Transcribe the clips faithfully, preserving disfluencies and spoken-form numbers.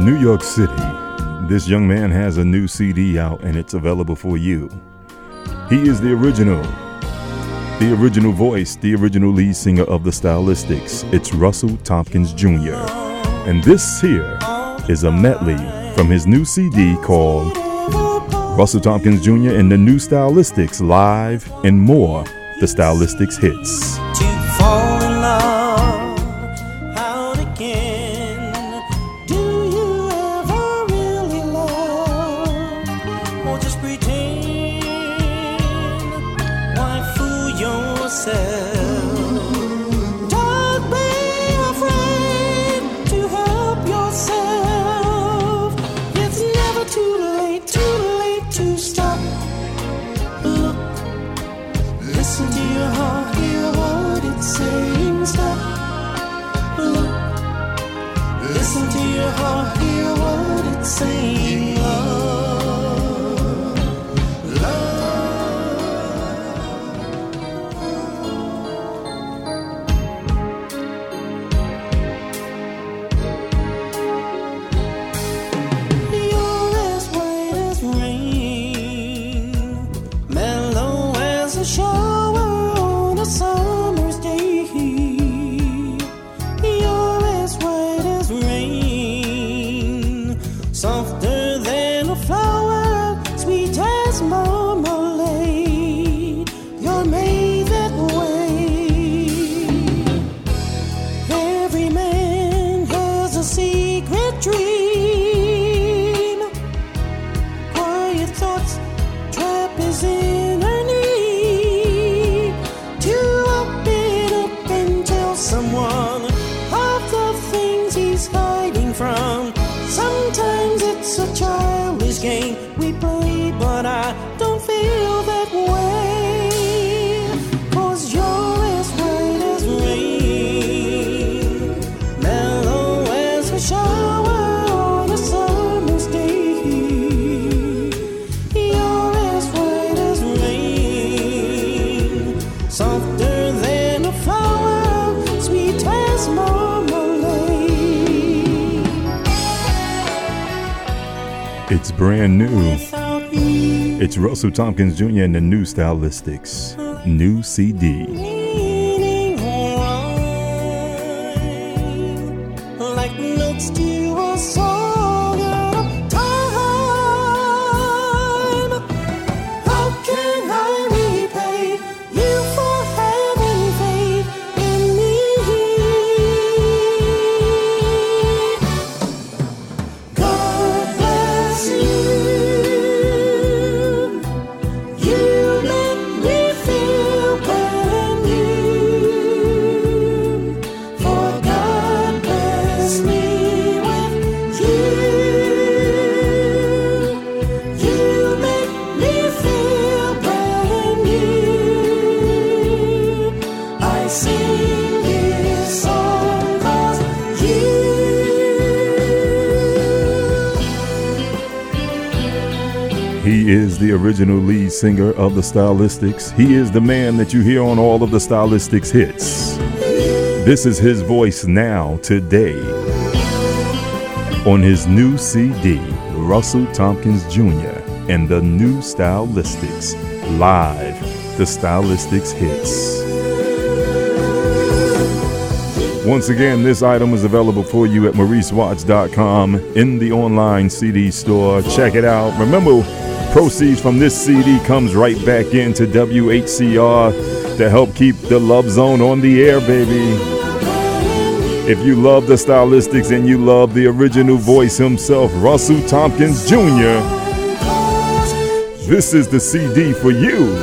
New York City. This young man has a new C D out and it's available for you. He is the original, the original voice, the original lead singer of the Stylistics. It's Russell Tompkins Junior And this here is a medley from his new C D called Russell Tompkins Junior and the New Stylistics Live and More, the Stylistics Hits. To fall in love out again. Do you ever really love? Or just pretend? Why fool yourself? Don't be afraid to help yourself. It's never too late, too late to stop. Look, listen to your heart, hear what it's saying. Stop, look, listen to your heart, hear what it's saying. Love, love. You're as white as rain, mellow as a shower on a summer's day. You're as white as rain, softer than a flower, sweet as marmalade. You're made that way. Every man has a secret dream, quiet thoughts trap his inner need. To open up and tell someone of the things he's hiding from. Sometimes it's a childish game we play, but I don't feel that way. 'Cause you're as white as rain, mellow as a shower on a summer's day. You're as white as rain, softer than a flower, sweet as marmalade. It's brand new. Without you, It's Russell Tompkins Junior and the New Stylistics new C D. leaning on, like notes to a song out of time. How can I repay you for having faith in me? God bless you. You make me feel brand new. For God blessed me with you. You make me feel brand new. I sing this song 'cause you. He is the original lead singer of the Stylistics. He is the man that you hear on all of the Stylistics hits. This is his voice now, today, on his new C D, Russell Tompkins Junior and the New Stylistics Live, the Stylistics hits. Once again, this item is available for you at maurice watts dot com in the online C D store. Check it out. Remember, proceeds from this C D comes right back into W H C R to help keep the Love Zone on the air, baby. If you love the Stylistics and you love the original voice himself, Russell Tompkins Junior, this is the C D for you.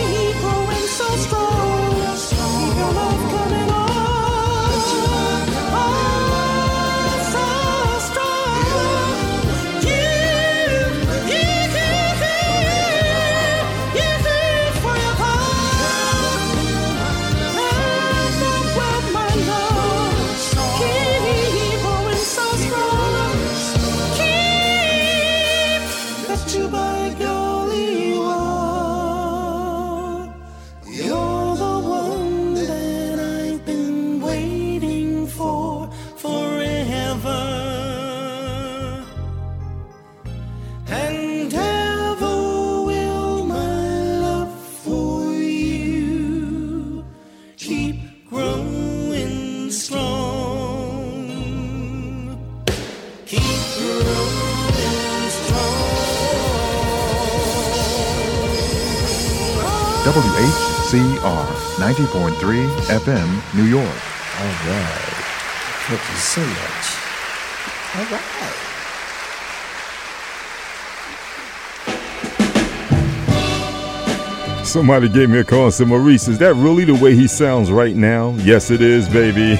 Keep going so strong. Your love coming on. kissed you, by golly, you are. You're the one that I've been waiting for forever. And ever will my love for you keep growing strong. Keep growing strong. W H C R ninety point three F M, New York. All right. Thank you so much. All right. Somebody gave me a call and said, Maurice, is that really the way he sounds right now? Yes, it is, baby.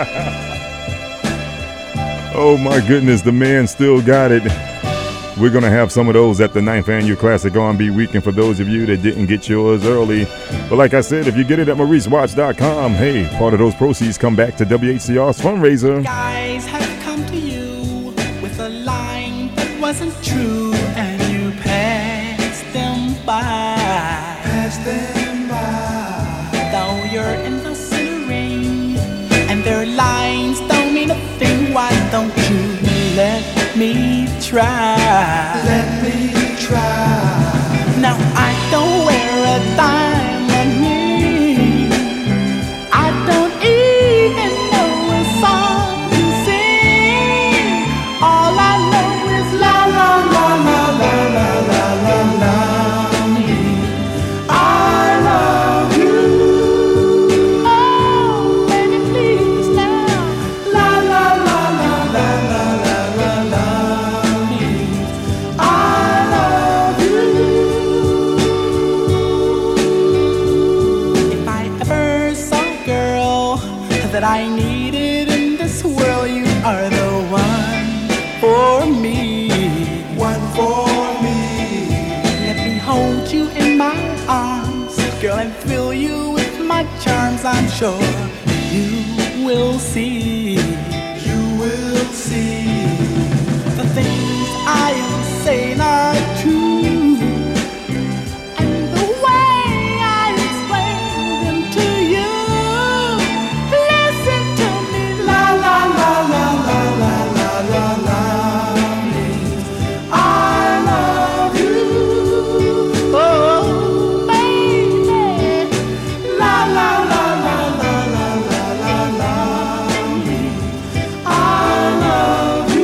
Oh, my goodness, the man still got it. We're going to have some of those at the ninth Annual Classic R and B Weekend for those of you that didn't get yours early. But like I said, if you get it at Maurice Watts dot com, hey, part of those proceeds come back to W H C R's fundraiser. Guys have come to you with a line that wasn't true, and you passed them by. Passed them by. Though you're in the center ring, and their lines don't mean a thing, why don't you let me try? Let me try. Now I don't wear a diamond ring. I don't even know a song to sing. All I know is la la la la la la la la la. I love you. Oh, baby, please now. La la la la la la la la la. I love you. If I ever saw a girl that I needed in this world, you are the one for me. One for me. Let me hold you in my arms, girl, and fill you with my charms. I'm sure you will see. You will see. The things I am saying are true, and the way I explain them to you. Listen to me, la la la la la la la la la. I love you, oh baby, la la la la la la la la la. I love you.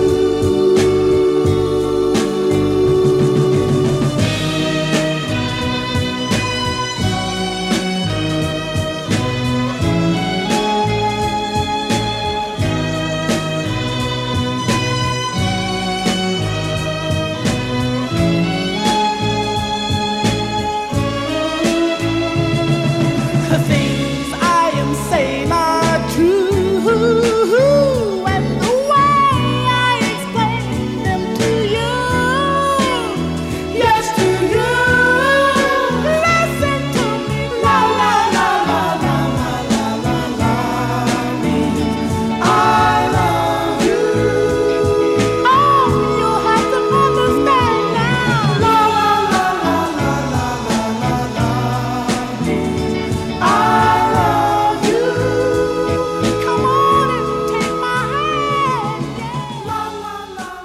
The things I am saying are true, and the way I explain them to you. Yes, to you. Listen to me, la la la la la la la la la. I love you. Oh, you have to understand now. La la la la la la la la la. I love you. Come on and take my hand. La la la la.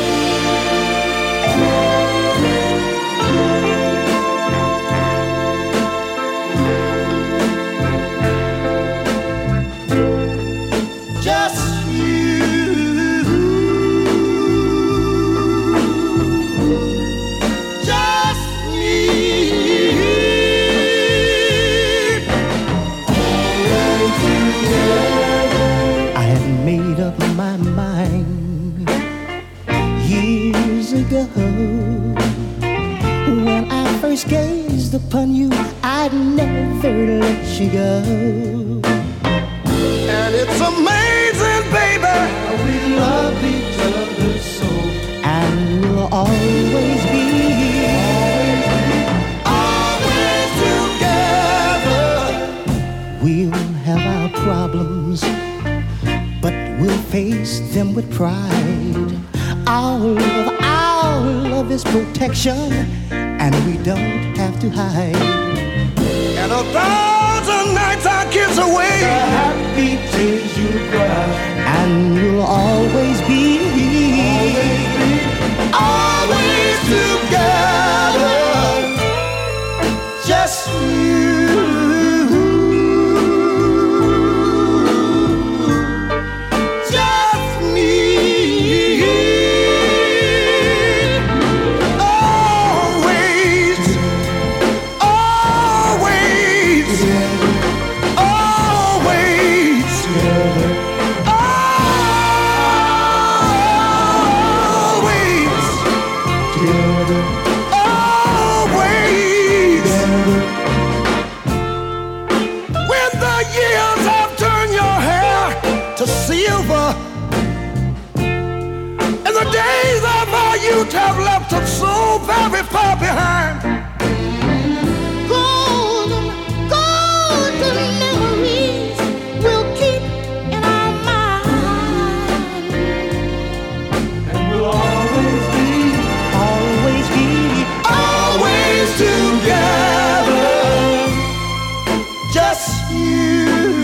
Just you. Just me. I had made up my mind years ago. When I first gazed upon you, I'd never let you go. And it's amazing, baby, how we love each other so. And we'll always be Always together. We'll have our problems, but we'll face them with pride. Our love, our love promise protection, and we don't have to hide. And a thousand nights our kids away, the happy tears you cry, and we'll always be, always together, just you. Have left us so very far behind. Golden, golden memories we'll keep in our mind, and we'll always be, always be, always together, just you.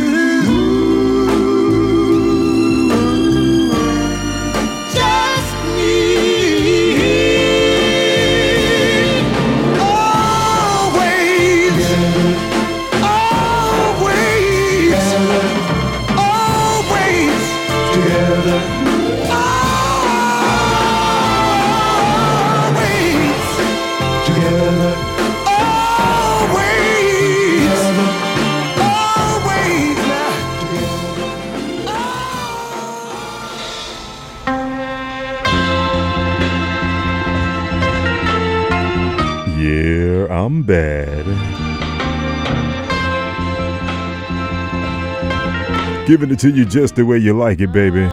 I'm bad. Giving it to you just the way you like it, baby.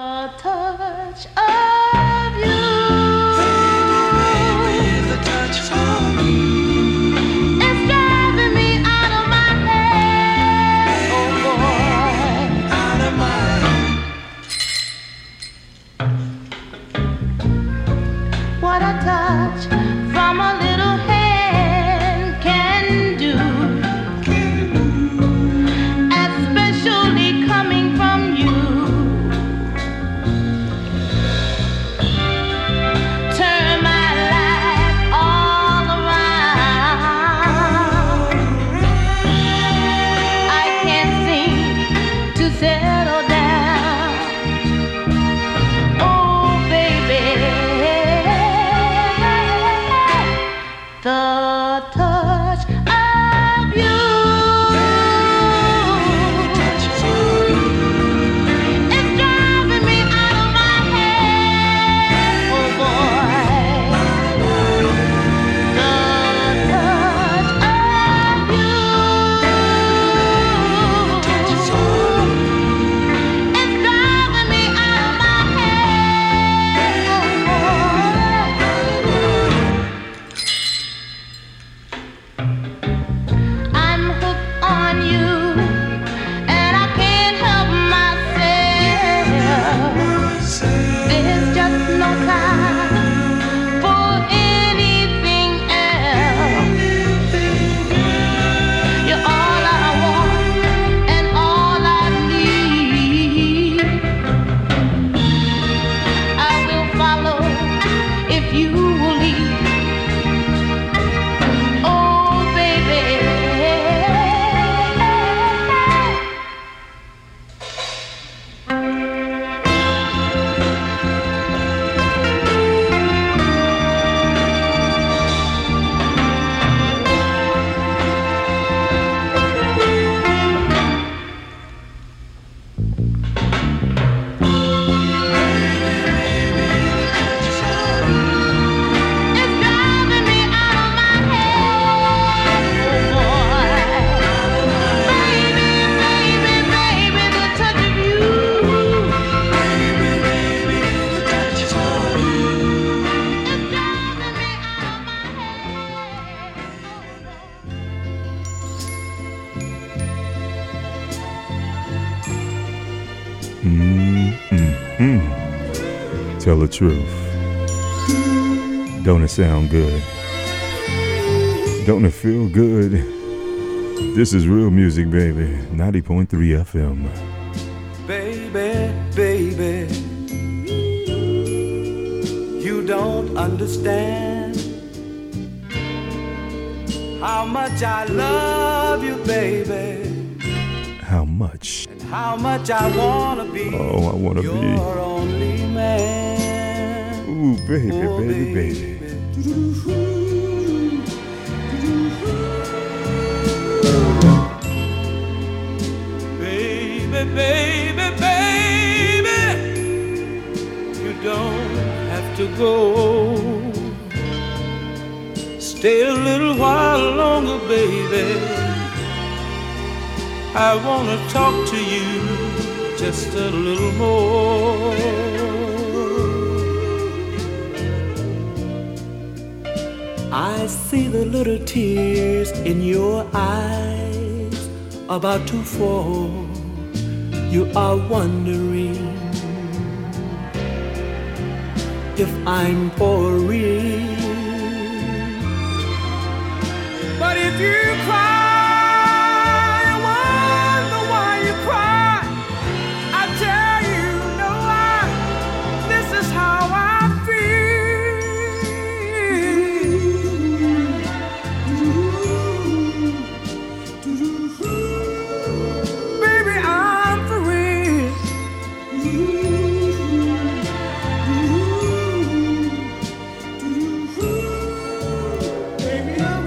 Mm-mm-mm. Tell the truth. Don't it sound good? Don't it feel good? This is real music, baby. ninety point three F M. Baby, baby, you don't understand how much I love you, baby. How much? And how much I wanna be. Oh, I wanna your be your only man. Ooh, baby, Oh, baby, baby. baby. Baby, baby, baby, you don't have to go. Stay a little while longer, baby. I wanna talk to you just a little more. I see the little tears in your eyes about to fall. You are wondering if I'm for real. But if you cry, I wonder why you cry. I tell you, no, I, this is how I feel. Baby, I'm for real. Baby, I'm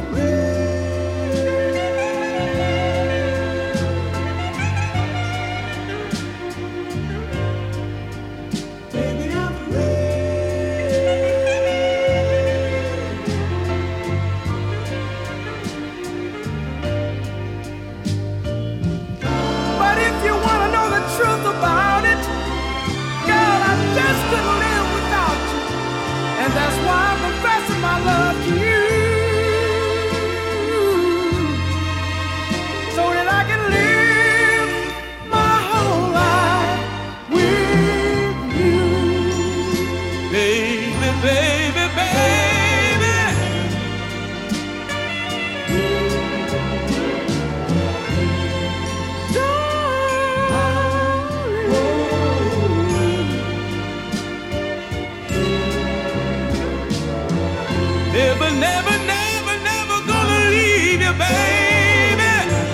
never, never, never, never gonna leave you, baby.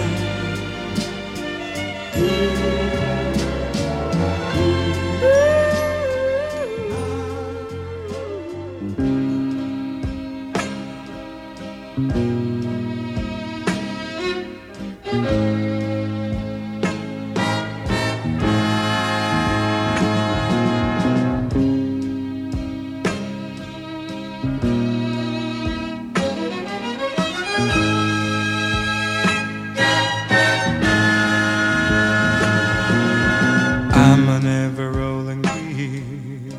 I'm an ever-rolling wheel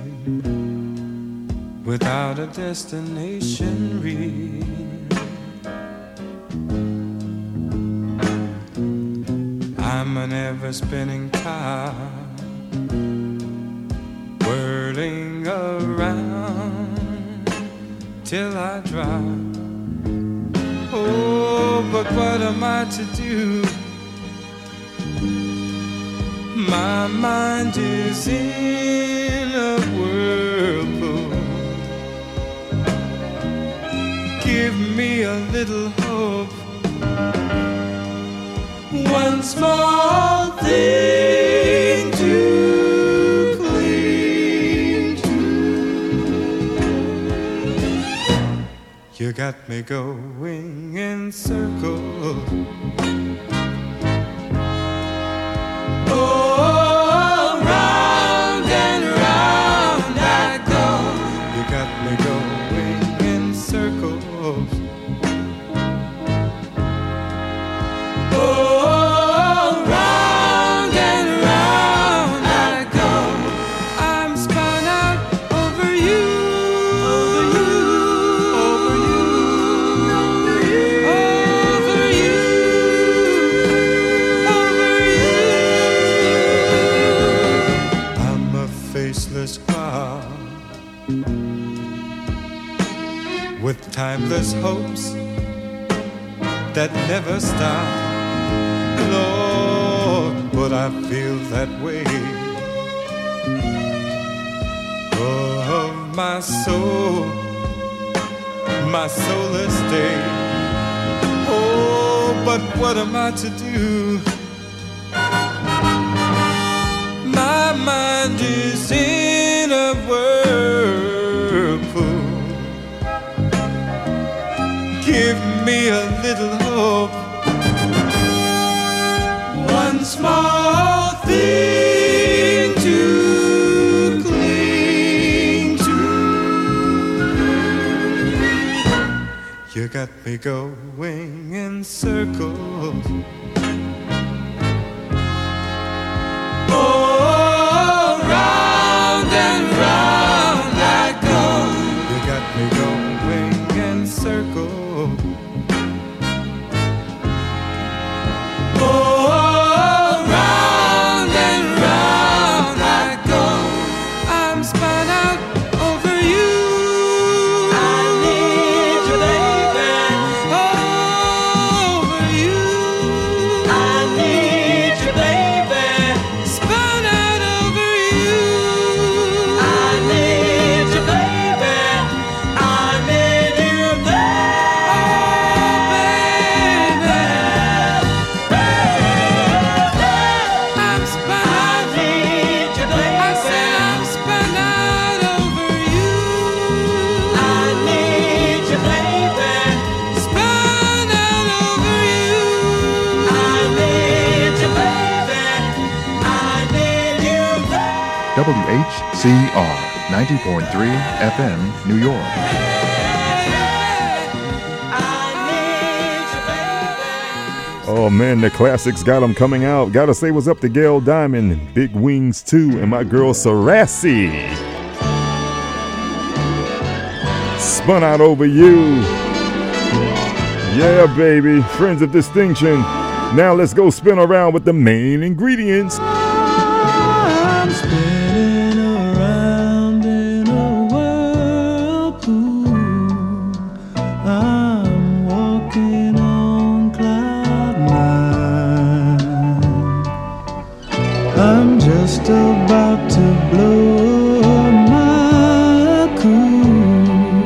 without a destination real. I'm an ever-spinning top, whirling around till I drop. Oh, but what am I to do? My mind is in a whirlpool. Give me a little hope. One small thing to cling to. You got me going in circles. Oh, round and round I go. You got me going in circles. Oh, round and round I go. I'm spun out over you, over you, over you, over you, over you. I'm a faceless cloud timeless hopes that never stop. Lord, but I feel that way. Of my soul, my soulless day. Oh, but what am I to do? My mind is in a whirlpool. Give me a little hope. One small thing to cling to. You got me going in circles. Oh, round and round I go. You got me going in circles. Oh, round and round I go. I'm spun out over you. I need you, baby. Over you. I need you, baby. Spun out over you. I need you, baby. I need you, baby. I'm spun out. I need you, baby. I said I'm spun out over you. I need you, baby. Spun out over you. I need you, baby. I need you, baby. W H C R ninety point three F M, New York. Oh man, the classics got them coming out. Gotta say what's up to Gail Diamond, Big Wings two, and my girl Sarassi. Spun out over you. Yeah, baby, friends of distinction. Now let's go spin around with the main ingredients. I'm spinning around in a whirlpool. I'm walking on cloud nine. I'm just about to blow my cool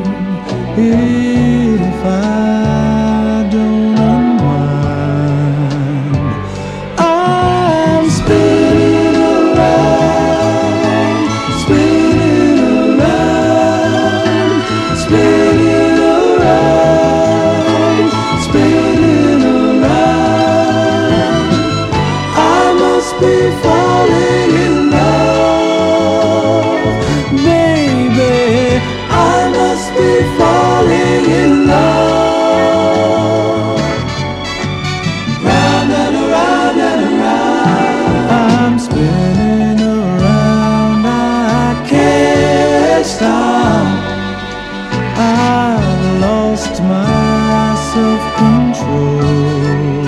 if I don't unwind. I'm spinning around, spinning around, spinning around, spinning around. I must be falling in love, baby. I must be falling in love. Round and around and around, I'm spinning around. I can't stop. I've lost my self-control.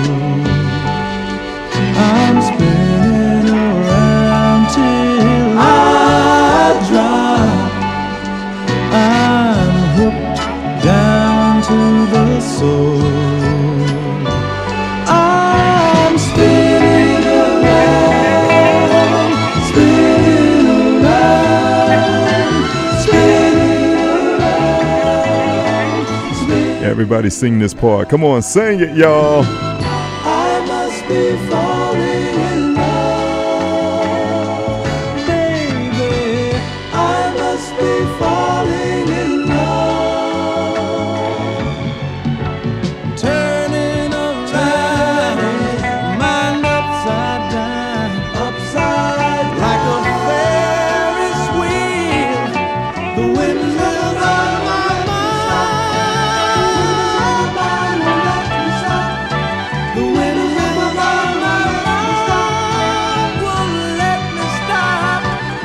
I'm spinning around till I drop. I'm hooked down to the soul. I'm spinning around, spinning around, spinning around, spinning. Everybody sing this part. Come on, sing it, y'all. I must be falling in love, baby. I must be falling in love. Turning around, mind upside down, upside like a Ferris wheel. The wind will run my mind. The wind will run my mind, won't let me stop.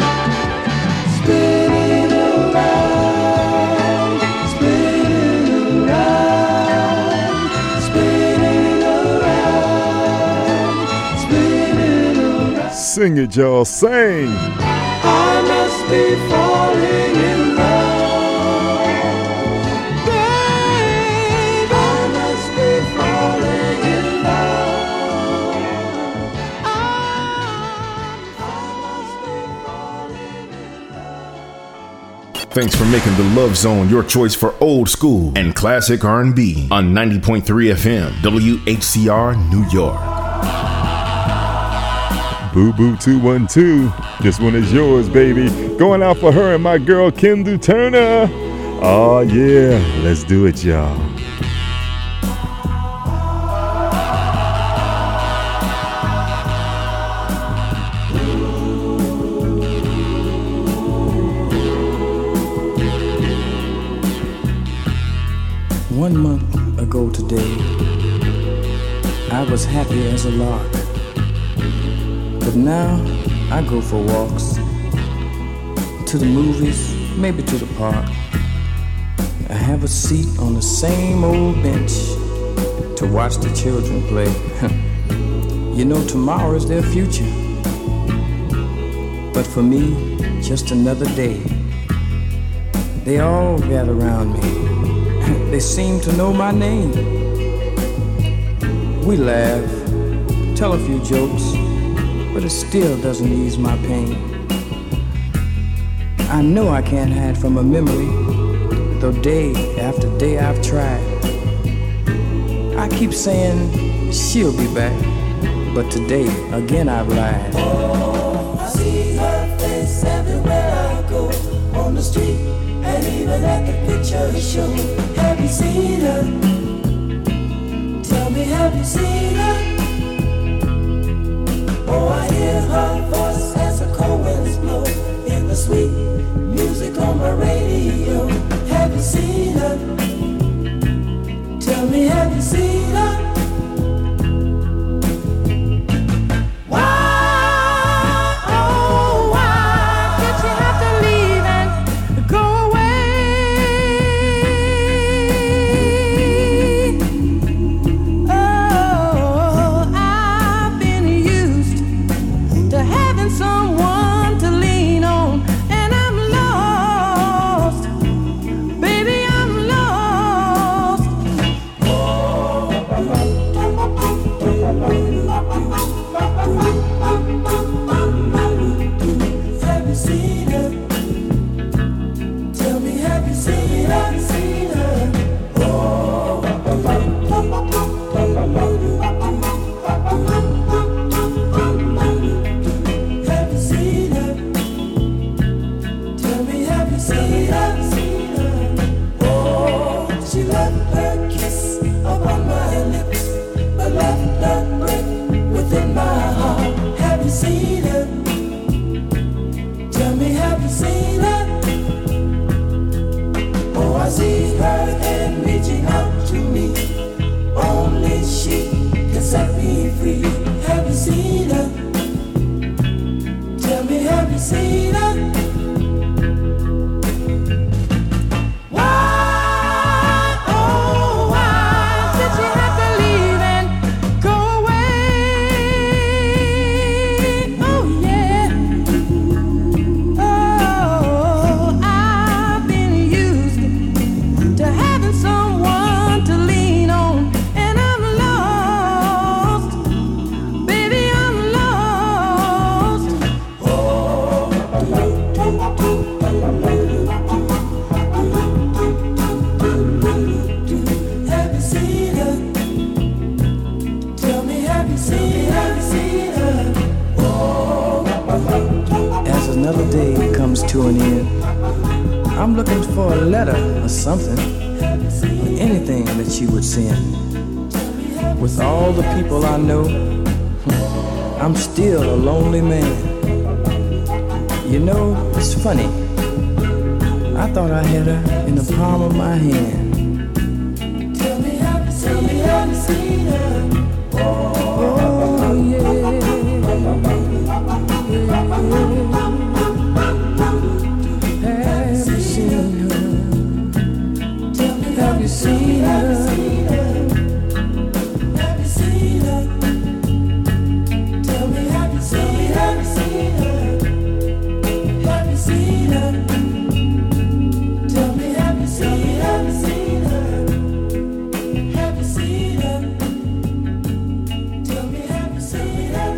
Spinning around, spinning around, spinning around, spinning around. Sing it, y'all. Sing. I must be falling in love, baby. Thanks for making the Love Zone your choice for old school and classic R and B on ninety point three F M, W H C R, New York. Boo Boo two one two, this one is yours, baby. Going out for her and my girl Kendall Turner. Oh yeah, let's do it, y'all. One month ago today, I was happy as a lark. But now I go for walks, to the movies, maybe to the park. I have a seat on the same old bench to watch the children play. You know, tomorrow is their future. But for me, just another day. They all gather around me. They seem to know my name. We laugh, tell a few jokes, but it still doesn't ease my pain. I know I can't hide from a memory, though day after day I've tried. I keep saying she'll be back, but today again I've lied. Oh, I see her face everywhere I go, on the street and even at the picture show. Have you seen her? Tell me, have you seen her? Oh, I hear her voice as the cold winds blow in the sweet music on my radio. Have you seen her? Tell me, have you seen her? To an end. I'm looking for a letter or something, or anything that she would send. With all the people I know, I'm still a lonely man. You know, it's funny. I thought I had her in the palm of my hand. Tell me, have you seen, have you seen her? Oh, yeah. Have you seen her? Have you seen her? Tell me, have you seen her? Have you seen her? Tell me, have you seen her? Have you seen her? Tell me, have you seen her?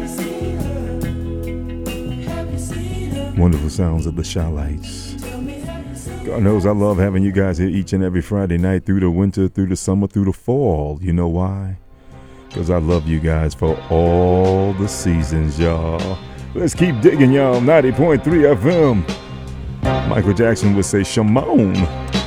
Have you seen her? Wonderful sounds of the Shy Lights. God knows I love having you guys here each and every Friday night through the winter, through the summer, through the fall. You know why? Because I love you guys for all the seasons, y'all. Let's keep digging, y'all. ninety point three F M. Michael Jackson would say, Shimon.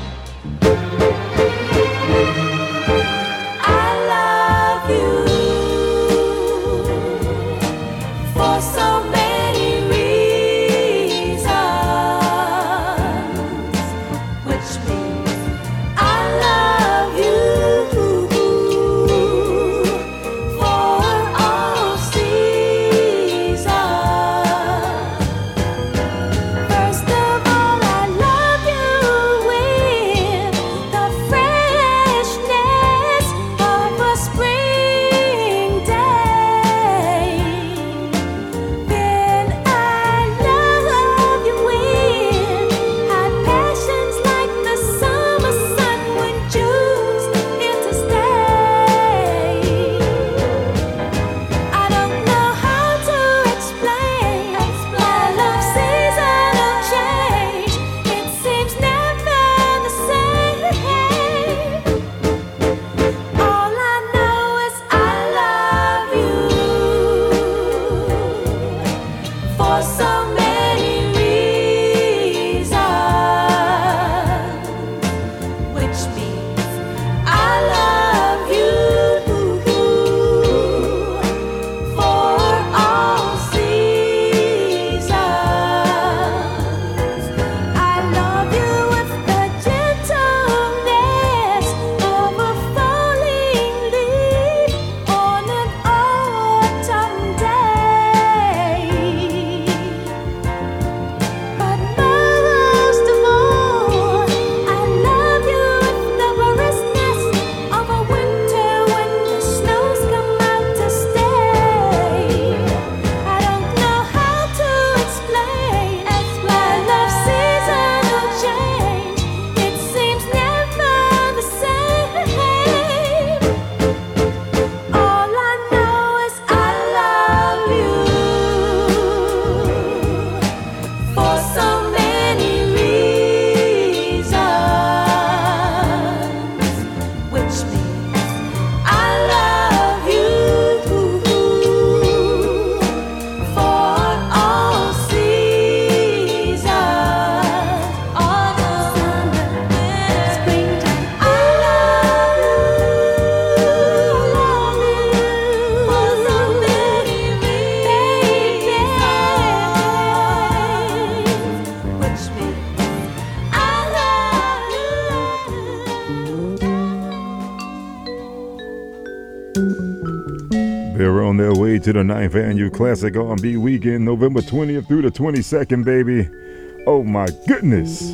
To the ninth Annual Classic R and B Weekend, November twentieth through the twenty-second, baby. Oh my goodness.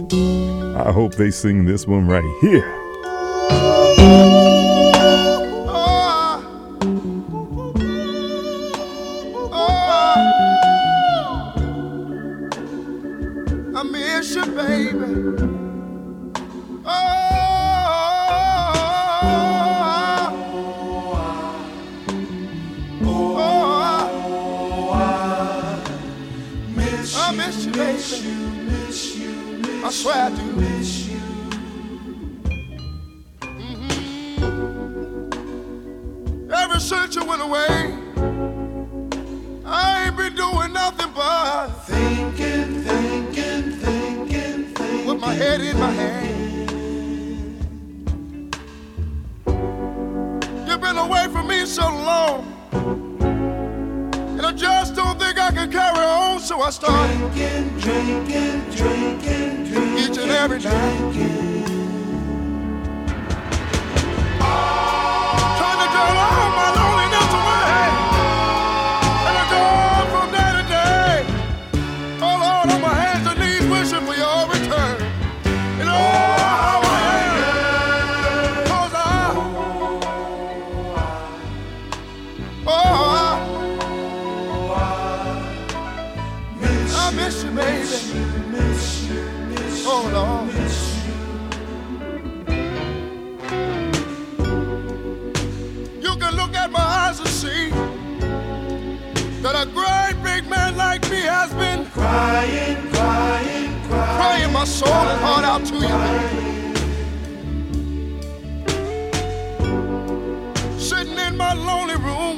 I hope they sing this one right here. I miss you, baby. I swear I do miss you. Mm-hmm. Ever since you went away, I ain't been doing nothing but thinking, thinking, thinking, thinking. With my head in my hand. You've been away from me so long, and I just don't think I can carry on, so I started drinking, drinking, drinking, drinking each and every night. Trying to drown all my loneliness away, and I go on from day to day. Oh Lord, on my hands and knees wishing for your return. And oh, how I am, 'cause I, oh, I, I miss you, baby. Oh Lord, you can look at my eyes and see that a great big man like me has been crying, crying, crying, crying my my soul and heart out to you, baby. Sitting in my lonely room,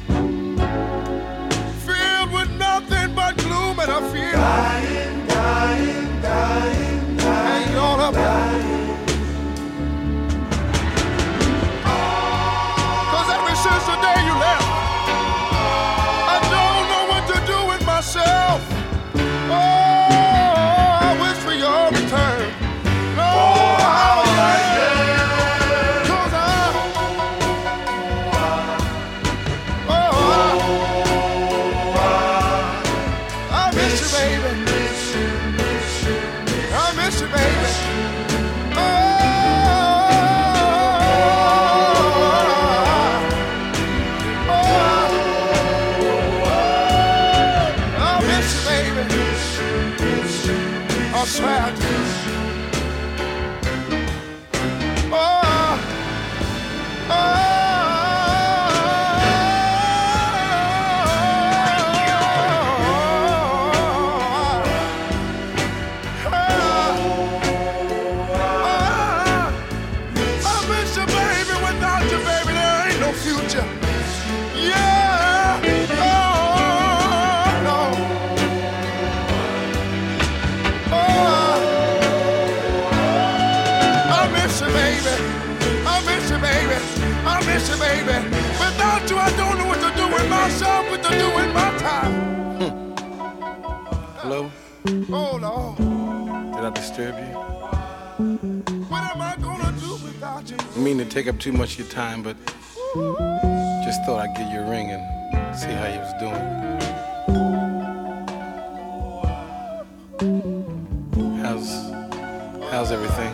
filled with nothing but gloom, and I feel dying, dying, dying, dying, and all up. Cause ever since the day you left, I don't know what to do with myself. Oh, I wish for your return. No, how yeah. Cause I, oh, I, I miss you, baby. I miss you, baby. Oh, I miss you, baby. I swear I do. Oh, oh, I miss you, baby. Without you, baby, there ain't no future. Yeah. Oh, no. I miss you, baby. I miss you, baby. I miss you, baby. Without you, I don't know what to do with myself, what to do with my time. Hello? Oh, Lord. Did I disturb you? What am I gonna do without you? I mean to take up too much of your time, but just thought I'd give you a ring and see how you was doing. How's how's everything?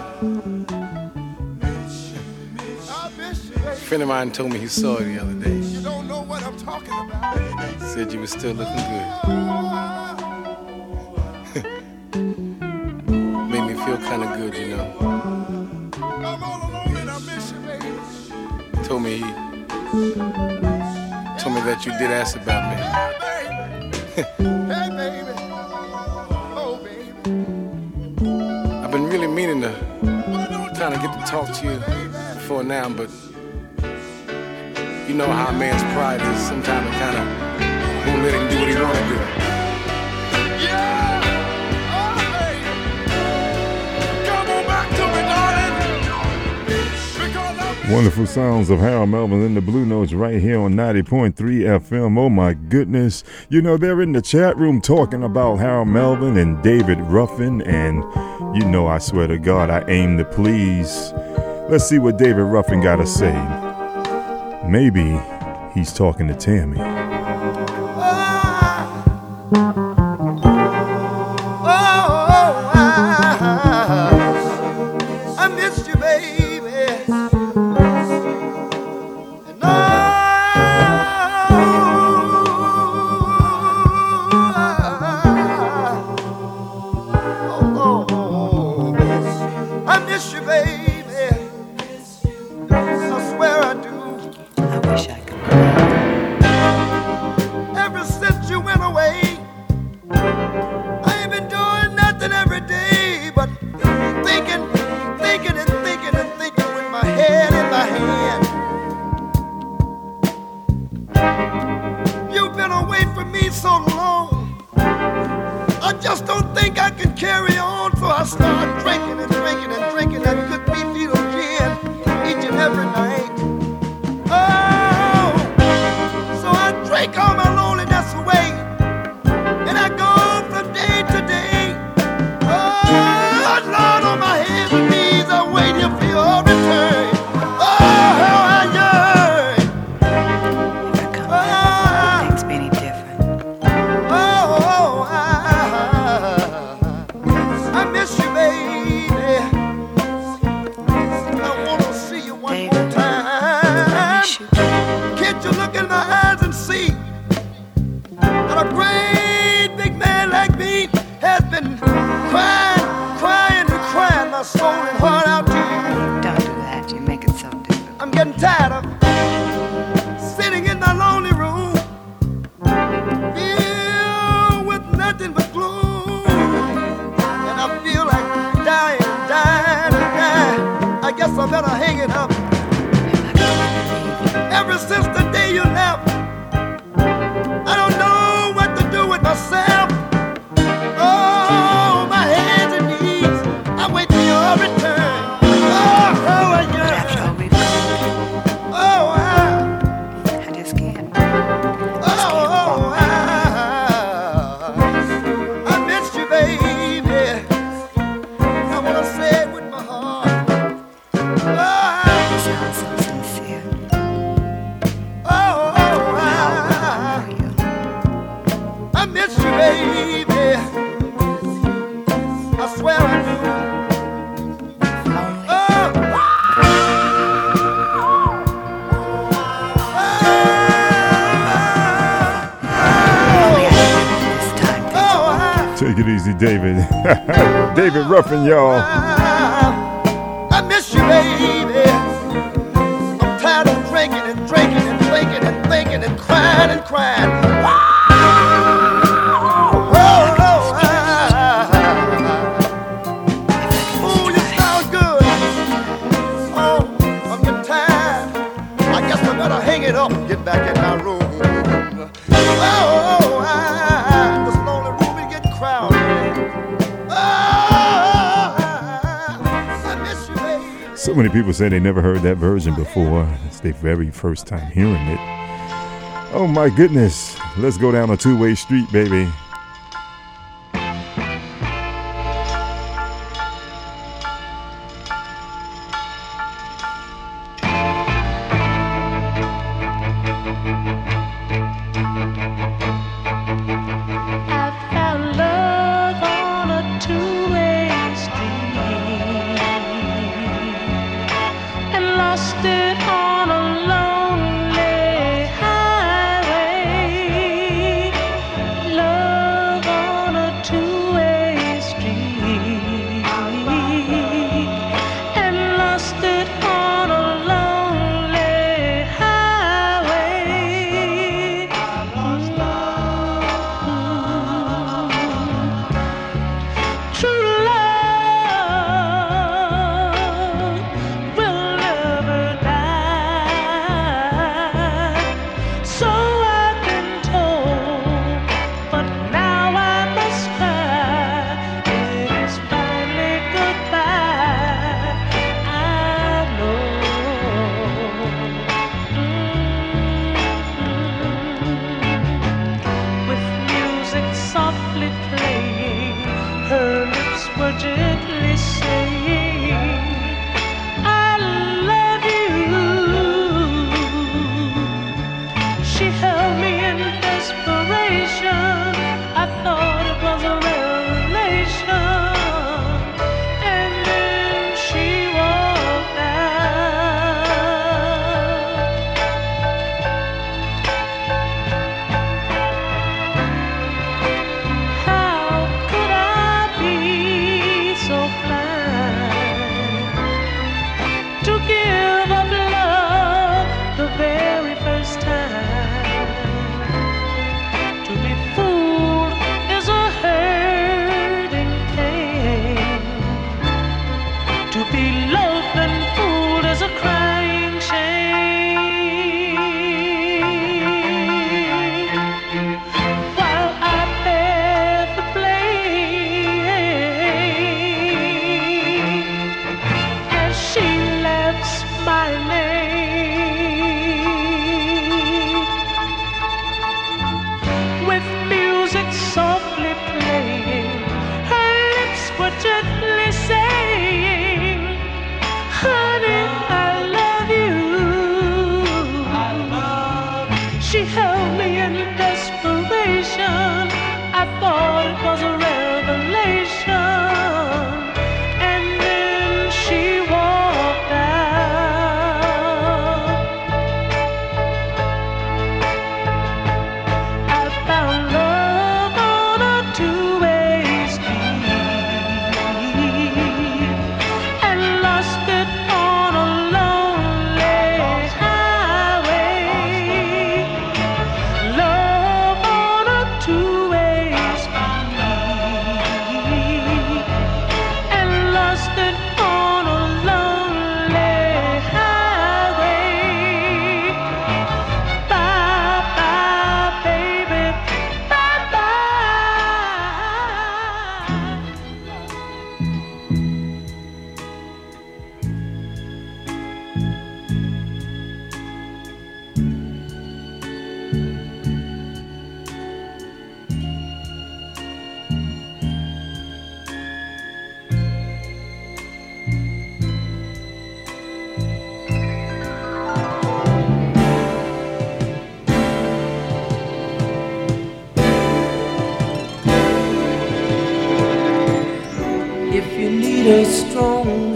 I miss you, baby. A friend of mine told me he saw you the other day. You don't know what I'm talking about. Said you were still looking good. Made me feel kind of good, you know. I'm all alone and I miss you, baby. Told me he told me that you did ask about me. Hey, baby. Hey, baby. Oh, baby. I've been really meaning to kind of get to talk to you before now, but you know how a man's pride is. Sometimes it kind of won't let him do what he want to do. Yeah. Oh, baby. Come on back to me, darling. Because I'm Wonderful sounds of Harold Melvin in the Blue Notes right here on ninety point three F M. Oh my goodness. You know, they're in the chat room talking about Harold Melvin and David Ruffin, and you know, I swear to God, I aim to please. Let's see what David Ruffin got to say. Maybe he's talking to Tammy. I miss you, baby. And oh, oh, oh, I miss you, baby. I swear I do. I wish I could. Ever since you went away, I ain't been doing nothing every day but thinking, thinking and thinking and thinking with my head in my hand. You've been away from me so long, I just don't think I can carry on, so I start drinking and drinking and drinking that good beefeater gin each and every night. Oh, so I drink all my loneliness away, and I go from day to day. Oh, Lord, on my hands and knees, I wait here for your return. Oh, how I yearn. If I come back, will things be any different? Oh, I, I miss you, baby. I want to see you one David, more time. I miss you. Can't you look in my eyes and see that a great big man like me has been crying, crying and crying my soul and heart out to you? Don't do that. You make it so difficult. I'm getting tired of sitting in my lonely room, filled with nothing but gloom, and I feel like hanging up. Ever since the day you left, I don't know what to do with myself. Oh, my hands and knees, I wait for your return. Oh, oh, I yearn. Oh, I, I just can't. oh, oh, I, I miss you, baby. I wanna say it with my heart. Oh, You sound so sincere. oh, oh, How I, are you? I miss you, baby. I swear I do. Lonely. Oh, Only I didn't this time. oh, I, Take it easy, David. David Ruffin, y'all. I miss you, baby. I'm tired of drinking and drinking and drinking and thinking and crying and crying. Oh, oh, I, ooh, you sound good. Oh, I'm getting tired. I guess I better hang it up and get back in my room. Oh, oh, I, this lonely room is getting crowded. Oh, I miss you, baby. So many people say they never heard that version before. It's their very first time hearing it. Oh my goodness. Let's go down a two-way street, baby. I found love on a two-way street and lost it on a lonely highway. Love on a two-way street and lost it on a lonely highway. True love will never die. So I've been told, but now I must cry. It is finally goodbye. I know. Mm-hmm. With music softly playing, her lips were gently saying, I love you. She held me in desperation. I thought it was a revelation. And then she walked out. How could I be so blind to give up love the very first time? To be fooled is a hurting pain. To be loved and fooled is a crying shame. While I bear the blame, as she laughs my name, with music softly playing, her lips were gently saying, honey, I love you. She held me in desperation. I thought it was a revelation. And then she walked out. I found love on a two-way street and lost it on a lonely highway. a strong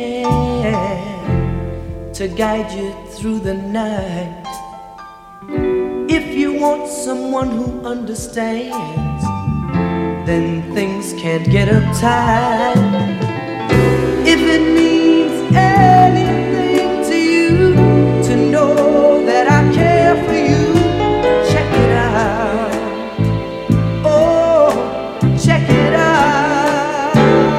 hand to guide you through the night. If you want someone who understands, then things can't get uptight. If it means anything to you to know that I care for you, check it out. Oh, check it out.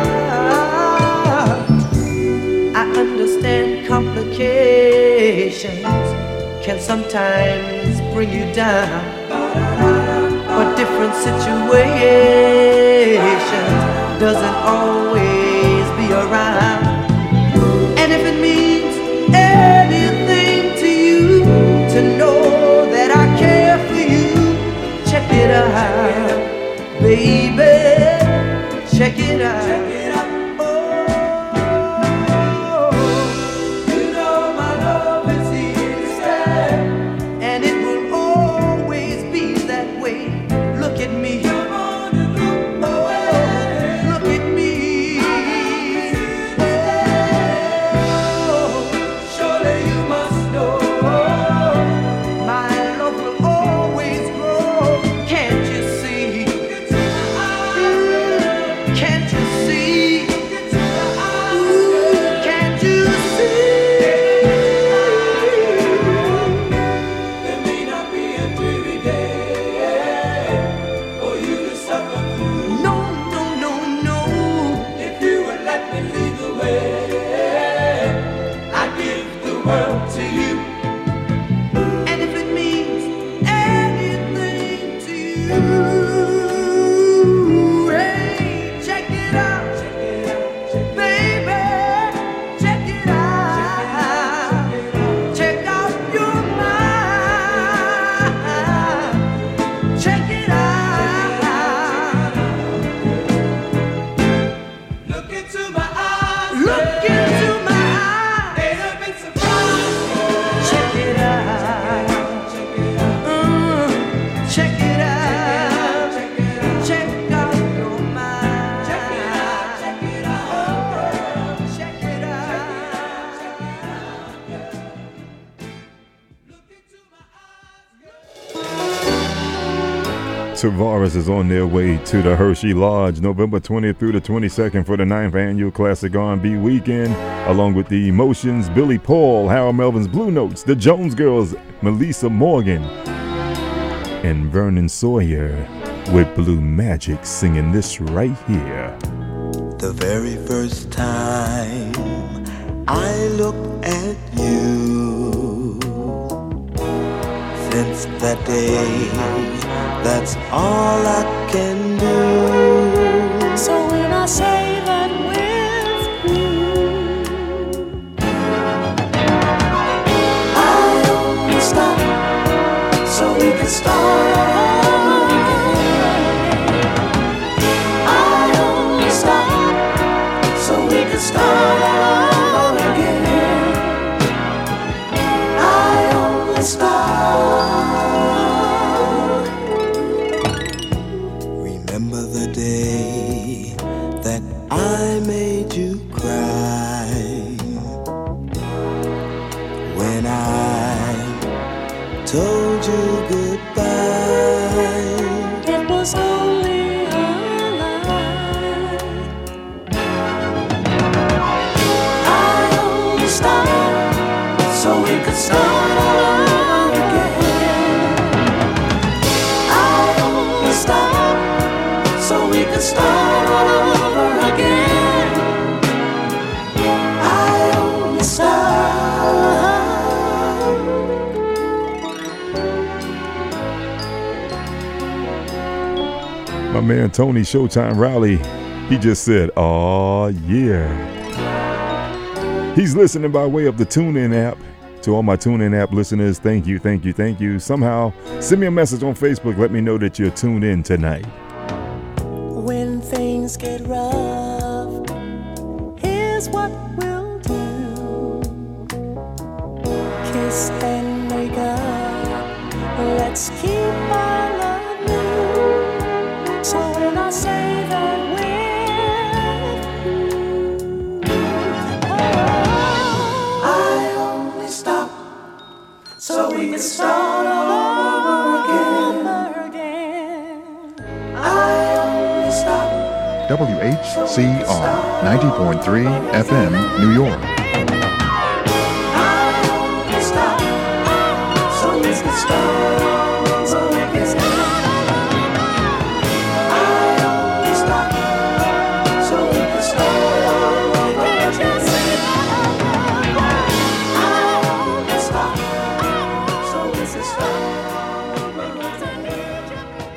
I understand complications can sometimes bring you down, but different situations doesn't always be around. And if it means anything to you to know that I care for you, check it out, baby, check it out. Tavares is on their way to the Hershey Lodge November twentieth through the twenty-second for the ninth Annual Classic R and B Weekend, along with the Emotions, Billy Paul, Harold Melvin's Blue Notes, the Jones Girls, Melissa Morgan, and Vernon Sawyer with Blue Magic singing this right here. The very first time I looked at you, since that day, that's all I can do. So when I say that with you, I only stop so we can start all again. I only stop so we can start all again. I only stop. I made you cry when I told you goodbye. It was only a lie. I only stopped so we could start all again. I only stopped so we could start all again. My man Tony Showtime Rowley, he just said, "Aw, yeah." He's listening by way of the TuneIn app. To all my TuneIn app listeners, thank you, thank you, thank you. Somehow, send me a message on Facebook. Let me know that you're tuned in tonight. When things get rough, here's what we'll do. Kiss and make up. Let's keep our love new. So when I say that we're through, so we can start all over again. I only stop. W H C R ninety point three F M, New York. I only stop, so we can start all over again. I only stop, so we can start all over again. I only stop, so we can start all over again.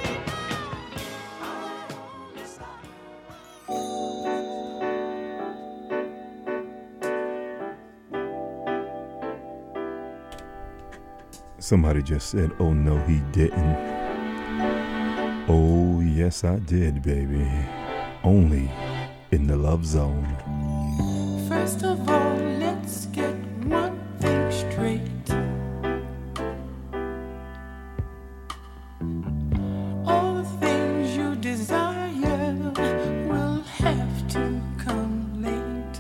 Somebody just said, oh no, he didn't. Oh, yes, I did, baby. Only in the love zone. First of all, let's get one thing straight. All the things you desire will have to come late.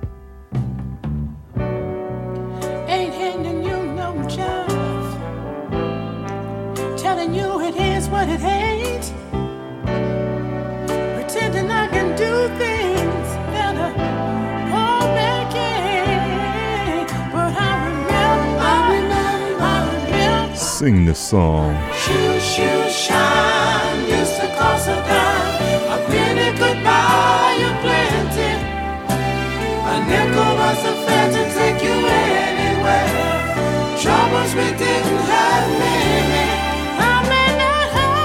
Ain't handing you no job, telling you it is what it ain't, pretending I can do things better. Oh, making, but I remember, I remember, I remember. Sing the song. Shoe, shoe, shine used to cost a dime. A penny could buy you plenty. A nickel was a fare to take you anywhere. Troubles we didn't have many. I may not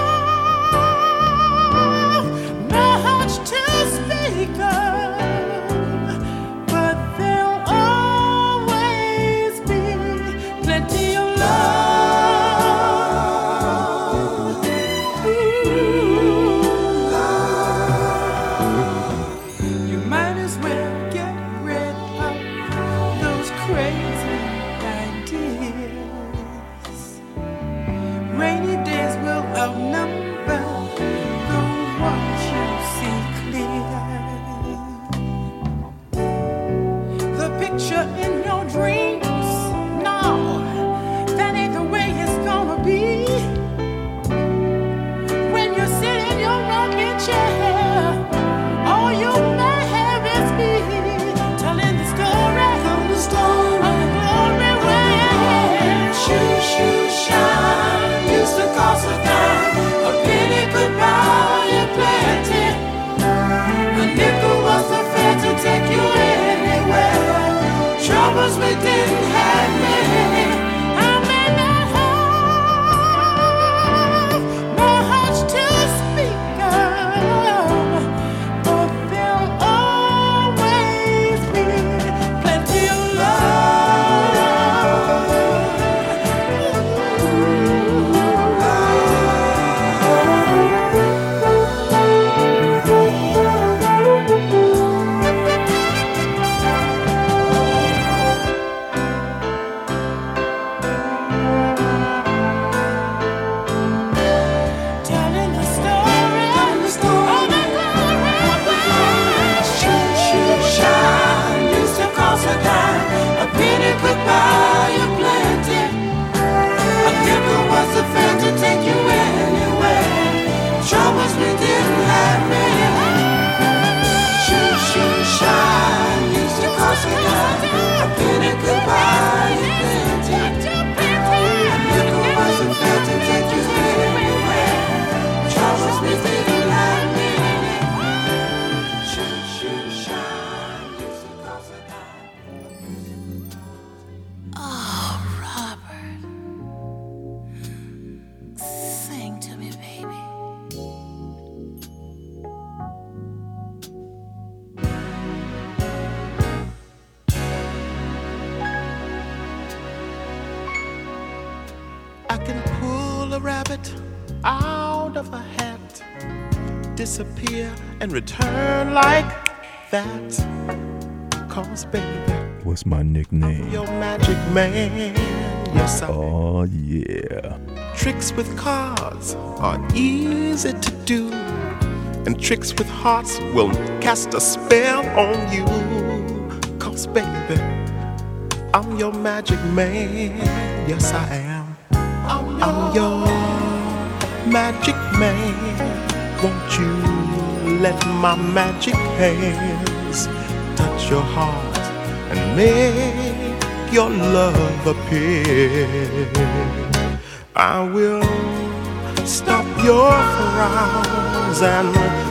have much to speak of, but there'll always be plenty of love. Ooh, love. You might as well get rid of those crazy ideas. Rainy days will outnumber the ones you see clear. The picture in your dreams, no, that ain't the way it's gonna be. When you sit in your rocking chair, all you may have is me telling the story, telling the story of the glory way. Shoe, shoe, shine used to cost a dime. A penny could buy you plenty. A nickel was the fare to take you anywhere. Troubles we didn't have many. I may not have much to speak of, but there'll always be plenty of love. Telling the story, telling the story of the glory way. Shoe, shoe, shine used to cost a dime. A penny could buy you plenty. A nickel was the fare to take you anywhere. Troubles we didn't have many. Shoe, shoe, shine used to cost a dime. A penny could buy you plenty. A nickel was the fare to take you anywhere. Troubles we didn't have many. Shoe, shoe, shine used to cost a dime. Oh, Robert, sing to me, baby. I can pull a rabbit out of a hat, disappear and return like that. Cause baby, What's my nickname? your magic man, yes I Oh, yeah. Tricks with cards are easy to do, and tricks with hearts will cast a spell on you. Cause baby, I'm your magic man, yes I am. I'm your magic man. Won't you let my magic hands touch your heart and make your love appear? I will stop your frowns and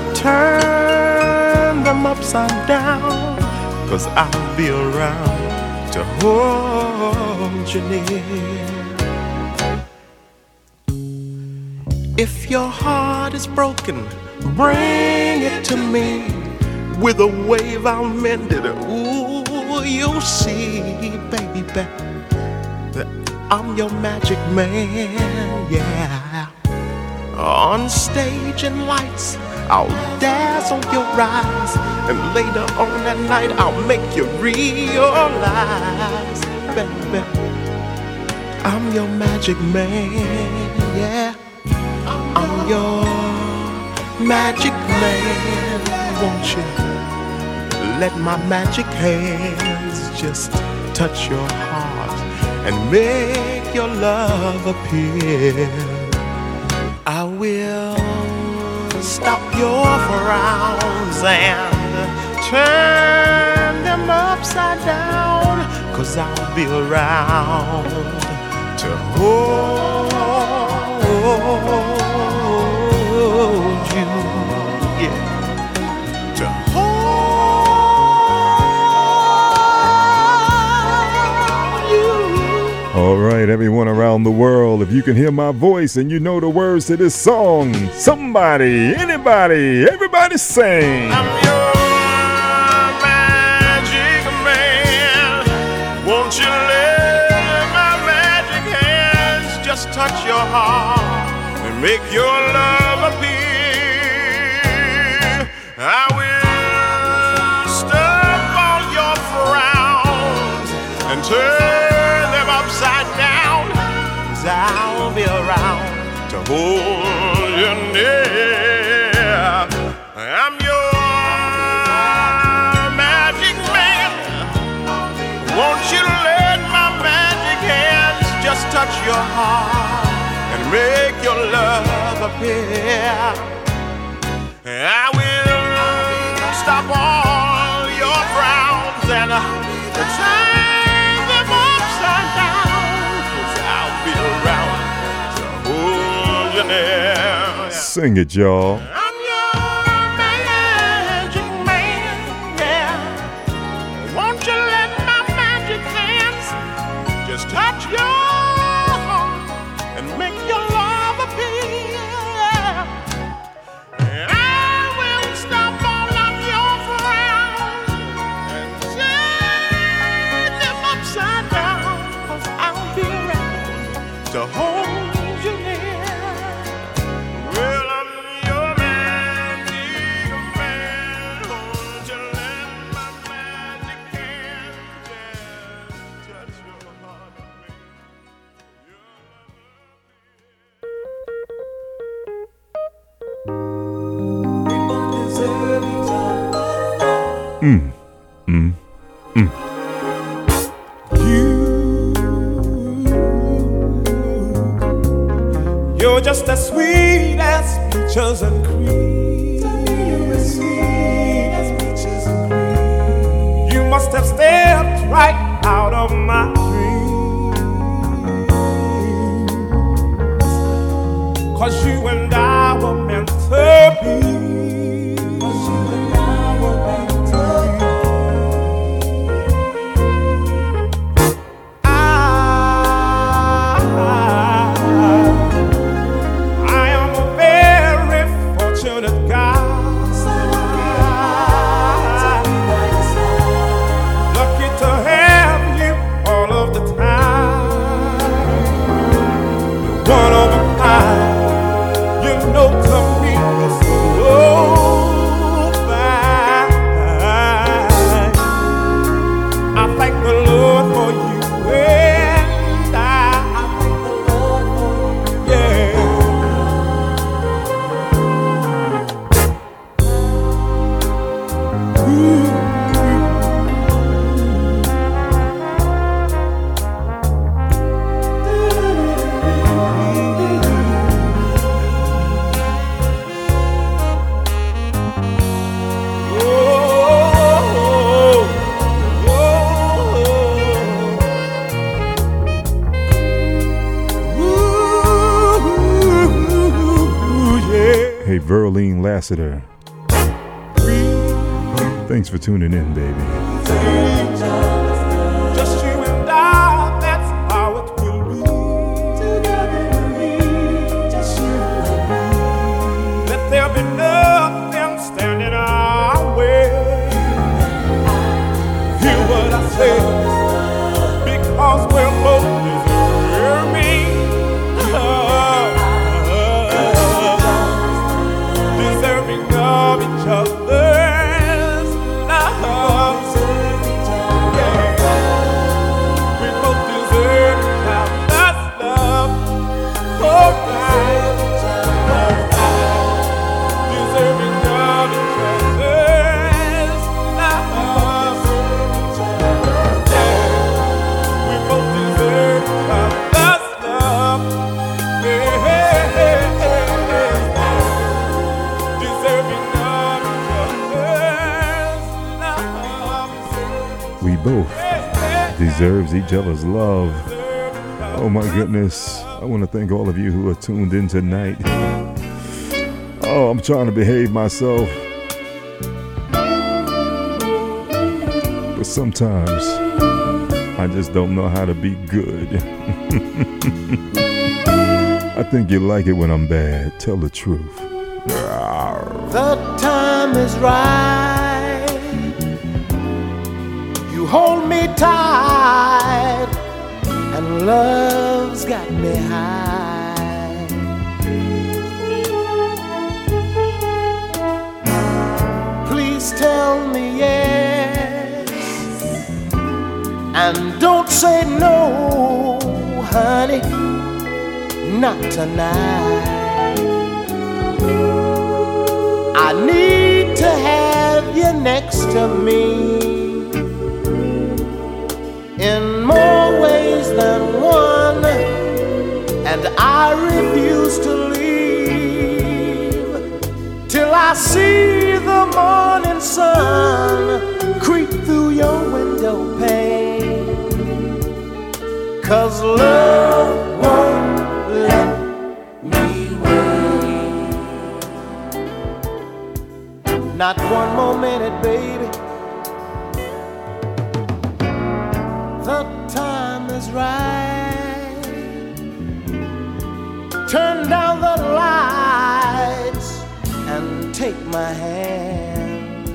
turn them upside down, 'cause I'll be around to hold you near. If your heart is broken, bring it to me. With a wave I'll mend it. Ooh, you'll see, baby, that I'm your magic man, yeah. On stage and lights, I'll dazzle your eyes, and later on that night I'll make you realize, baby, I'm your magic man, yeah. I'm your magic man. Won't you let my magic hands just touch your heart and make your love appear? I will stop your frowns and turn them upside down, 'cause I'll be around to hold you, yeah, to hold you. All right, everyone around the world, if you can hear my voice and you know the words to this song, somebody, anybody, everybody sing. I'm your magic man. Won't you let my magic hands just touch your heart and make your love appear? I will stop all your frowns and turn them upside down, 'cause I'll be around to hold you near. I'm your magic man. Won't you let my magic hands just touch your heart and make your love appear? I will stop all your frowns and uh, turn them upside down, 'cause I'll be around to hold you near. Sing it, y'all. I'm your magic man, yeah. Won't you let my magic hands just touch your heart and make your love appear? And I will stop all of your frowns and turn them upside down, 'cause I'll be around to hold you near. Well, I'm your magic man. Won't you let my magic hands touch your heart and make your Mm, mm, mm. You're just as sweet as peaches and cream. You're as sweet as peaches and cream. You must have stepped right out of my dreams. 'Cause you and I were meant to be. 'Cause you and I were meant to be. One of a kind, you Hey, Verlene Lassiter. Thanks for tuning in, baby. Just you and I, that's how it will be. Together we, just you and me. Let there be nothing standing our way. Hear what I say, because we're both deserving, uh, deserving of each other's love. We both deserves each other's love. Oh my goodness. I want to thank all of you who are tuned in tonight. Oh, I'm trying to behave myself. But sometimes I just don't know how to be good. I think you like it when I'm bad. Tell the truth. The time is right. You hold me tight, and love's got me high. Please tell me yes, and don't say no, honey, not tonight. I need to have you next to me in more ways than one, and I refuse to leave till I see the morning sun creep through your window pane. 'Cause love won't let me wait. Not one more minute, baby. The time is right. Turn down the lights and take my hand.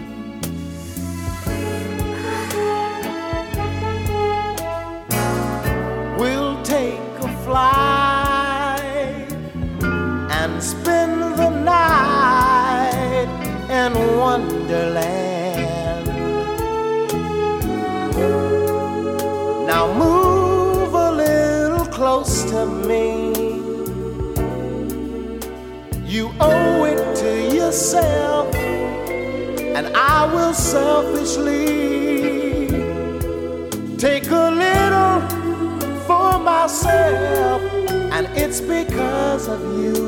We'll take a flight and spend the night in Wonderland. Now move a little close to me. You owe it to yourself, and I will selfishly take a little for myself, and it's because of you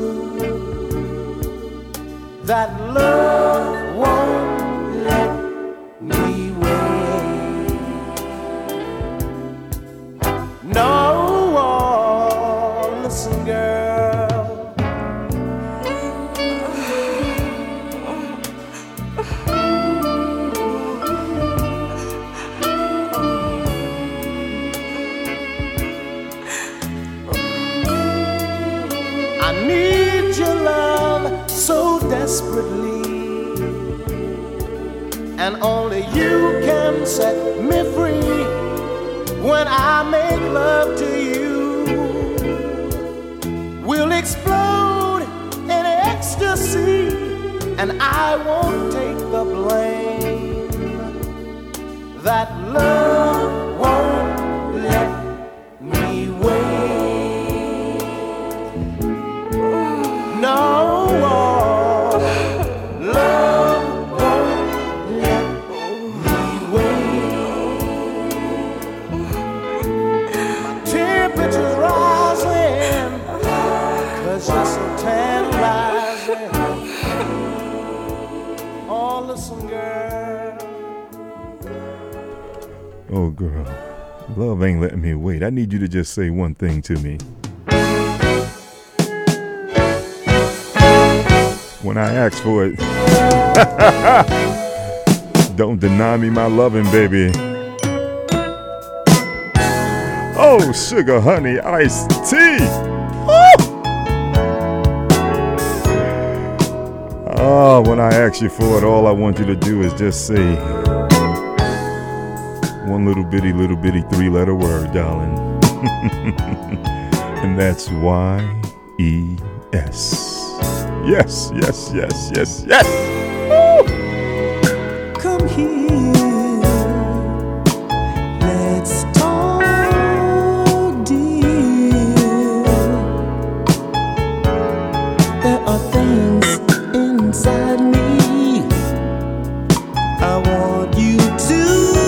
that love won't let me wait. No, oh, listen, girl. I need your love so desperately, and only you can set me free. When I make love to you, we'll explode in ecstasy, and I won't take the blame. That love won't let me wait. No, love won't let me wait. My temperature's rising, 'cause you're so tantalizing. Oh, listen, girl. Oh, girl. Love ain't letting me wait. I need you to just say one thing to me. when I ask for it. Don't deny me my loving, baby. Oh, sugar, honey, iced tea. Oh, when I ask you for it, all I want you to do is just say one little bitty, little bitty three-letter word, darling. And that's Y E S. Yes, yes, yes, yes, yes. Woo! Come here, let's talk, dear. There are things inside me I want you to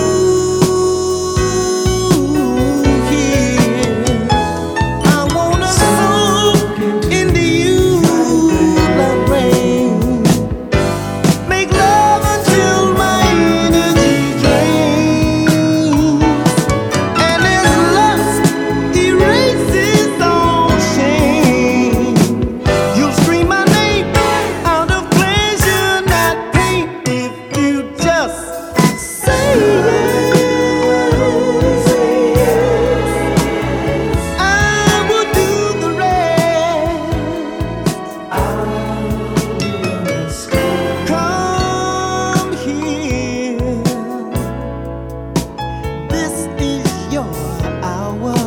hear. I wanna soak into you like rain. Make love until my energy drains. And as lust erases all shame, you'll scream my name out of pleasure, not pain, if you just say yes. I will do the rest. Come here. This is your hour.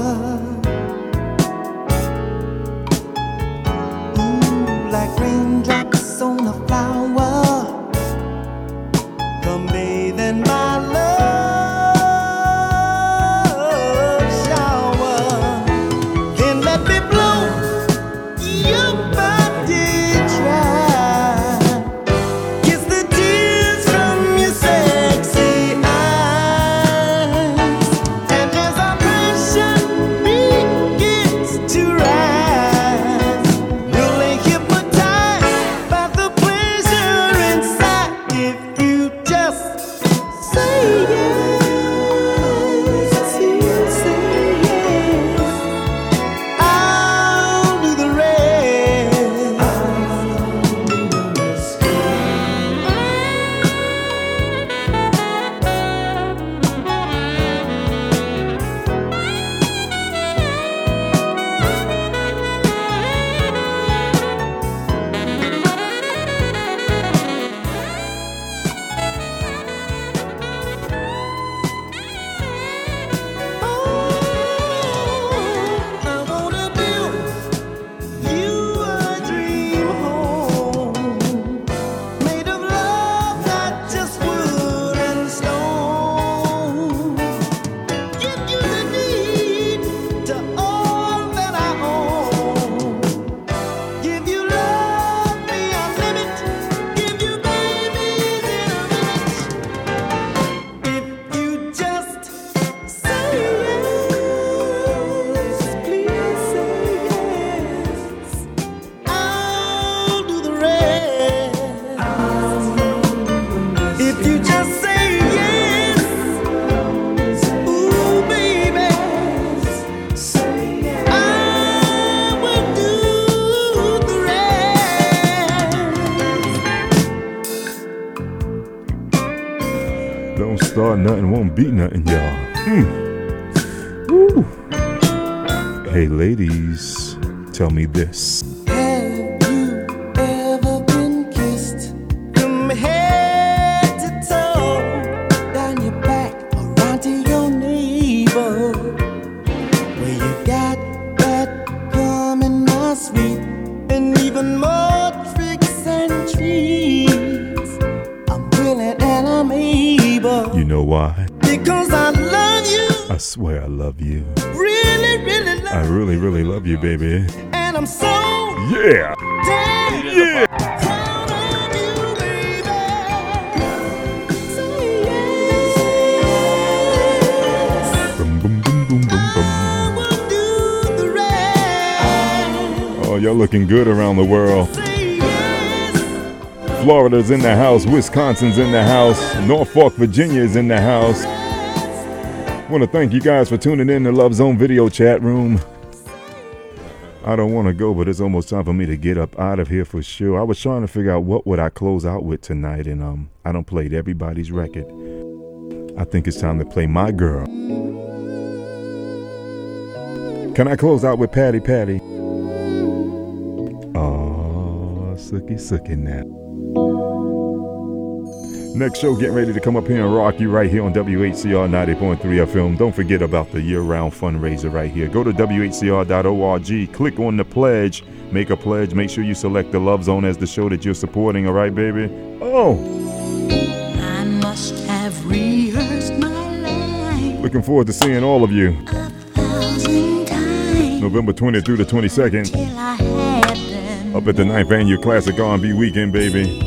Ooh, like raindrops on a flower. Come bathe in my love shower. Then let me blow your body dry. Kiss the tears from your sexy eyes. And as our passion begins to rise, we'll lay hypnotized by the pleasure inside. If you just say yes, you say yes, I'll do the rest. I wanna build you a dream home, made of love, not just wood and stone. Give you the deed to all that I own. Give you love beyond limit. Give you babies in a minute. If you just say yes, please say yes, I'll do the rest. If you just say yes, ooh baby, I will do the rest. Don't start nothing, won't beat nothing, y'all. Mm. Woo. Hey, ladies, tell me this. Have you ever been kissed from head to toe, down your back, around to your neighbor, where you got that gum and my sweet, and even more tricks and treats? I'm willing and I'm able, You know why? because I love you, I swear I love you. really, really love I really, really love you, baby. and I'm so Yeah! damn Yeah! proud of you, baby. Say yes, Boom, boom, boom, boom, boom, boom. I will do the rest. Oh, y'all looking good around the world. Say yes, Florida's in the house. Wisconsin's in the house. Norfolk, Virginia is in the house. Want to thank you guys for tuning in to Love Zone Video Chat Room. I don't want to go, but it's almost time for me to get up out of here for sure. I was trying to figure out what would I close out with tonight, and um, I done played everybody's record. I think it's time to play My Girl. Can I close out with Patty Patty? Oh, sookie sookie now. Next show, getting ready to come up here and rock you right here on W H C R ninety point three F M. Don't forget about the year-round fundraiser right here. Go to W H C R dot org, click on the pledge, make a pledge. Make sure you select the Love Zone as the show that you're supporting, all right, baby? Oh! I must have rehearsed my life Looking forward to seeing all of you. a thousand times November twentieth through the twenty-second. till I had them. Up at the ninth Annual Classic R and B Weekend, baby.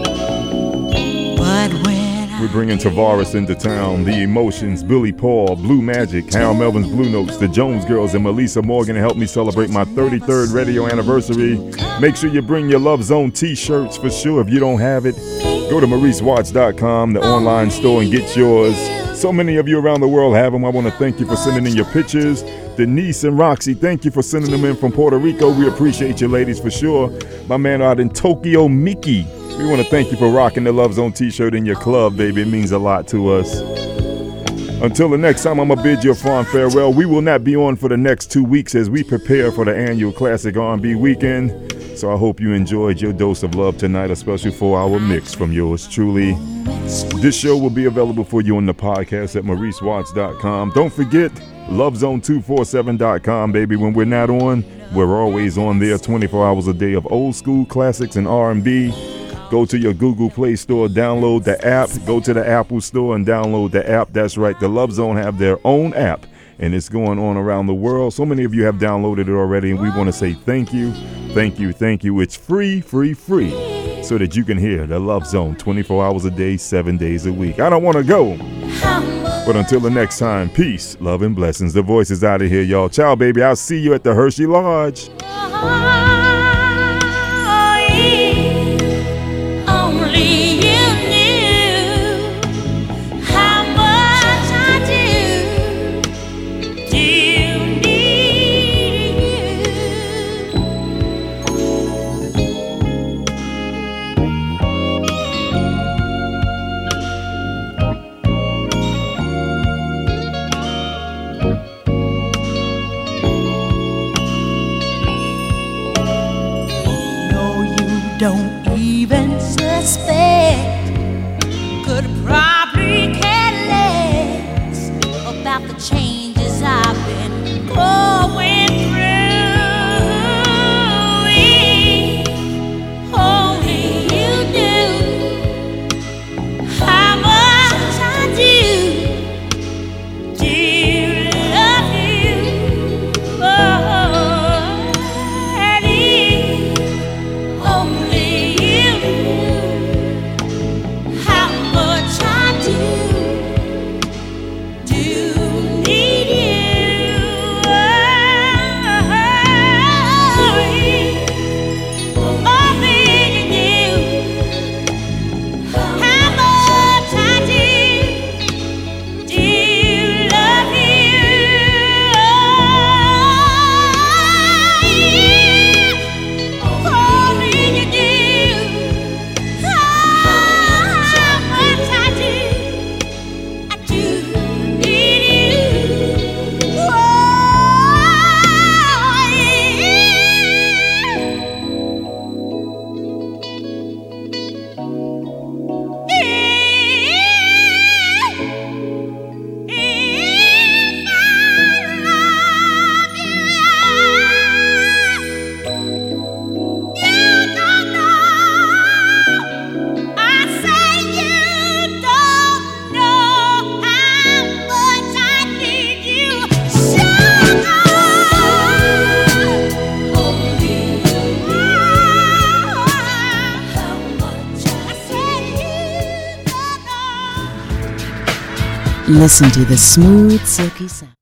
But when We're bringing Tavares into town, The Emotions, Billy Paul, Blue Magic, Harold Melvin's Blue Notes, the Jones Girls, and Melissa Morgan to help me celebrate my thirty-third radio anniversary. Make sure you bring your Love Zone t-shirts for sure. If you don't have it, go to Maurice Watts dot com, the online store, and get yours. So many of you around the world have them. I want to thank you for sending in your pictures. Denise and Roxy, thank you for sending them in from Puerto Rico. We appreciate you ladies for sure. My man out in Tokyo, Miki, we want to thank you for rocking the Love Zone t-shirt in your club, baby. It means a lot to us. Until the next time, I'm going to bid you a fond farewell. We will not be on for the next two weeks as we prepare for the annual Classic R and B Weekend. So I hope you enjoyed your dose of love tonight, a special four-hour mix from yours truly. This show will be available for you on the podcast at Maurice Watts dot com. Don't forget, Love Zone two forty-seven dot com, baby. When we're not on, we're always on there twenty-four hours a day of old school classics and R and B. Go to your Google Play Store, download the app. Go to the Apple Store and download the app. That's right, the Love Zone have their own app, and it's going on around the world. So many of you have downloaded it already, and we want to say thank you, thank you, thank you. It's free, free, free, so that you can hear the Love Zone twenty-four hours a day, seven days a week. I don't want to go, but until the next time, peace, love, and blessings. The voice is out of here, y'all. Ciao, baby. I'll see you at the Hershey Lodge. only you knew how much I do, do need No, you don't even suspect. Could probably care less about the changes I've been going through. If only you knew how much I do, do love you. Oh, and if only you knew how much I do, do need you. Oh, only you knew how much I do, do love you. Only you knew how much I do, I do need you. I say you don't know how much I need you, sugar. Only you know how much I say you don't know. Listen to the smooth, silky sound